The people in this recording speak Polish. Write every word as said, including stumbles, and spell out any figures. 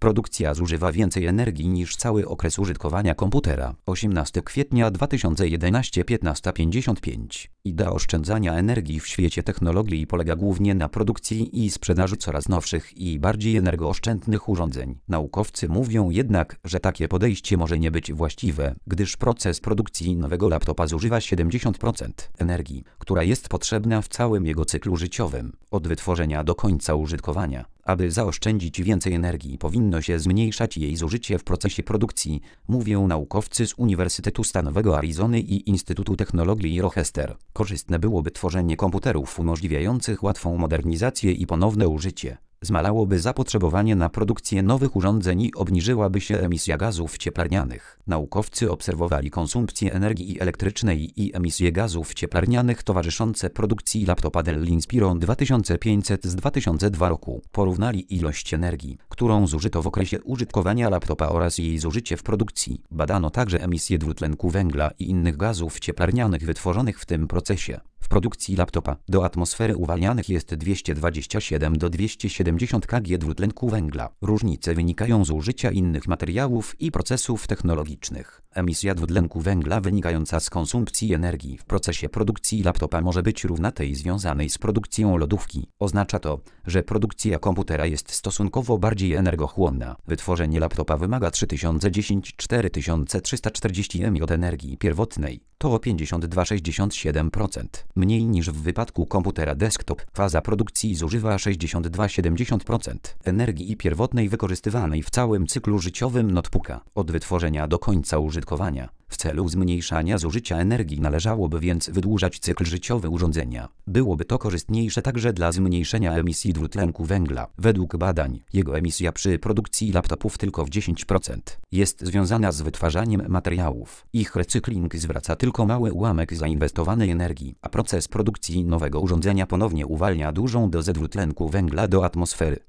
Produkcja zużywa więcej energii niż cały okres użytkowania komputera. osiemnastego kwietnia dwa tysiące jedenastego, piętnasta pięćdziesiąt pięć. Idea oszczędzania energii w świecie technologii polega głównie na produkcji i sprzedaży coraz nowszych i bardziej energooszczędnych urządzeń. Naukowcy mówią jednak, że takie podejście może nie być właściwe, gdyż proces produkcji nowego laptopa zużywa siedemdziesiąt procent energii, która jest potrzebna w całym jego cyklu życiowym, od wytworzenia do końca użytkowania. Aby zaoszczędzić więcej energii, powinno się zmniejszać jej zużycie w procesie produkcji, mówią naukowcy z Uniwersytetu Stanowego Arizony i Instytutu Technologii Rochester. Korzystne byłoby tworzenie komputerów umożliwiających łatwą modernizację i ponowne użycie. Zmalałoby zapotrzebowanie na produkcję nowych urządzeń i obniżyłaby się emisja gazów cieplarnianych. Naukowcy obserwowali konsumpcję energii elektrycznej i emisję gazów cieplarnianych towarzyszące produkcji laptopa Dell Inspiron dwa tysiące pięćset z dwa tysiące drugiego roku. Porównali ilość energii, którą zużyto w okresie użytkowania laptopa oraz jej zużycie w produkcji. Badano także emisję dwutlenku węgla i innych gazów cieplarnianych wytworzonych w tym procesie. W produkcji laptopa do atmosfery uwalnianych jest dwieście dwadzieścia siedem do dwieście siedemdziesiąt kilogramów dwutlenku węgla. Różnice wynikają z użycia innych materiałów i procesów technologicznych. Emisja dwutlenku węgla wynikająca z konsumpcji energii w procesie produkcji laptopa może być równa tej związanej z produkcją lodówki. Oznacza to, że produkcja komputera jest stosunkowo bardziej energochłonna. Wytworzenie laptopa wymaga trzy tysiące dziesięć do cztery tysiące trzysta czterdzieści megawattów energii pierwotnej. To o pięćdziesiąt dwa przecinek sześćdziesiąt siedem procent. Mniej niż w wypadku komputera desktop. Faza produkcji zużywa sześćdziesiąt dwa przecinek siedemdziesiąt procent energii pierwotnej wykorzystywanej w całym cyklu życiowym notebooka, od wytworzenia do końca użytkowania. W celu zmniejszania zużycia energii należałoby więc wydłużać cykl życiowy urządzenia. Byłoby to korzystniejsze także dla zmniejszenia emisji dwutlenku węgla. Według badań, jego emisja przy produkcji laptopów tylko w dziesięć procent jest związana z wytwarzaniem materiałów. Ich recykling zwraca tylko mały ułamek zainwestowanej energii, a proces produkcji nowego urządzenia ponownie uwalnia dużą dozę dwutlenku węgla do atmosfery.